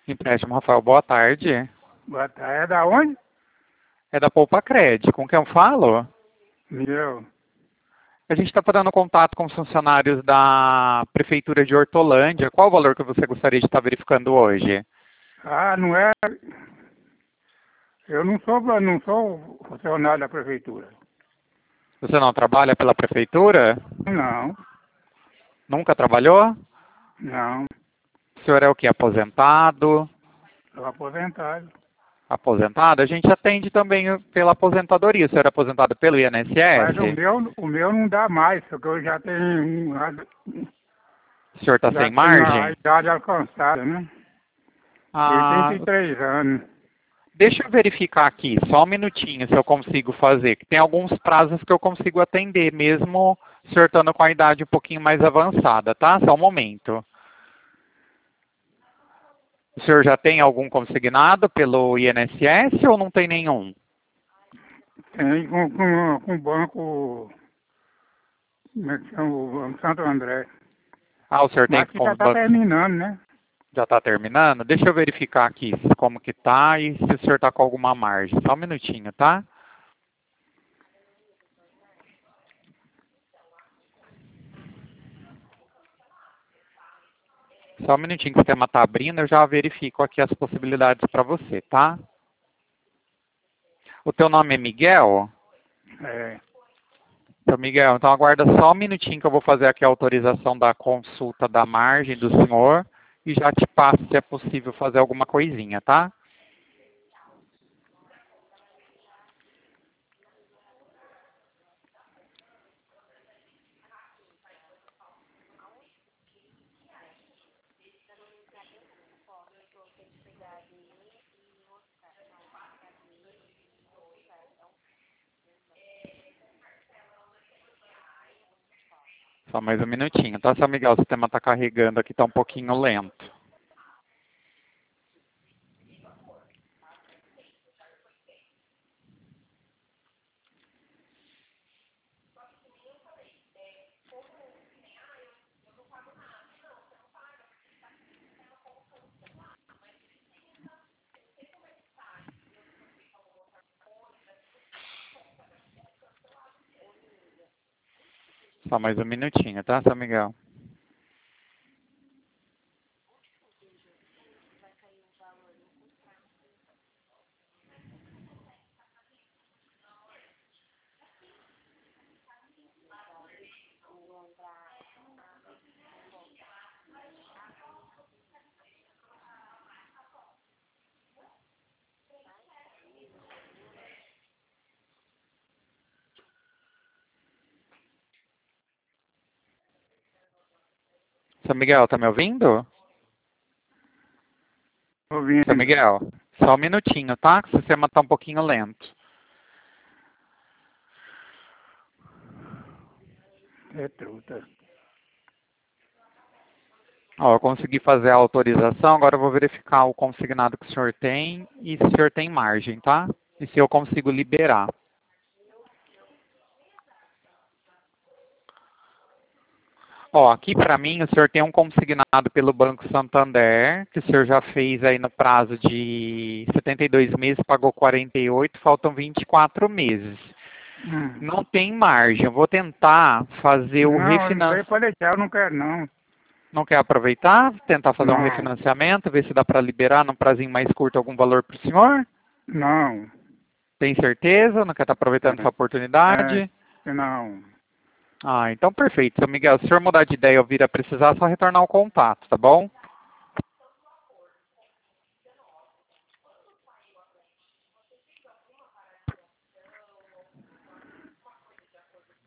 Empréstimo, Rafael, boa tarde. Boa tarde. É da onde? É da Poupa Cred. Com quem eu falo? Meu. A gente está fazendo contato com os funcionários da Prefeitura de Hortolândia. Qual o valor que você gostaria de estar verificando hoje? Ah, não é. Eu não sou funcionário da prefeitura. Você não trabalha pela Prefeitura? Não, Nunca trabalhou? não. O senhor é o que? Aposentado? Sou aposentado. Aposentado? A gente atende também pela aposentadoria. O senhor é aposentado pelo Mas o INSS? meu, o meu não dá mais, porque eu já tenho, O senhor está sem já tenho a margem? idade alcançada, né? Ah, 83 anos. deixa eu verificar aqui, só um minutinho, se eu consigo fazer. Que tem alguns prazos que eu consigo atender, mesmo o senhor estando com a idade um pouquinho mais avançada, tá? Só um momento. O senhor já tem algum consignado pelo INSS ou não tem nenhum? Tem com o banco, como é que chama? O Banco Santo André. Ah, o senhor tem Mas que com já o está banco. terminando, né? Já está terminando? Deixa eu verificar aqui como que tá e se o senhor está com alguma margem. Só um minutinho, tá? Só um minutinho que o sistema está abrindo, eu já verifico aqui as possibilidades para você, tá? O teu nome é Miguel? É. Seu Miguel, então aguarda só um minutinho que eu vou fazer aqui a autorização da consulta da margem do senhor e já te passo se é possível fazer alguma coisinha, tá? Só mais um minutinho, tá, seu Miguel? O sistema está carregando aqui, está um pouquinho lento. Só mais um minutinho, tá, seu Miguel? Seu Miguel, tá me ouvindo? Seu Ouvindo. Miguel, só um minutinho, tá? Que o sistema está um pouquinho lento. É truta. Ó, eu consegui fazer a autorização, agora eu vou verificar o consignado que o senhor tem e se o senhor tem margem, tá? E se eu consigo liberar. Ó, aqui para mim o senhor tem um consignado pelo Banco Santander, que o senhor já fez aí no prazo de 72 meses, pagou 48, faltam 24 meses. Não tem margem, eu vou tentar fazer o Não, isso aí refinanciamento. pode deixar, eu não quero não. Não quer aproveitar, tentar fazer um Não, refinanciamento, ver se dá para liberar num prazinho mais curto algum valor para o senhor? não. Tem certeza? Não quer estar aproveitando essa oportunidade? Não. Ah, então perfeito. Seu Miguel, se o senhor mudar de ideia ou vir a precisar, é só retornar o contato, tá bom?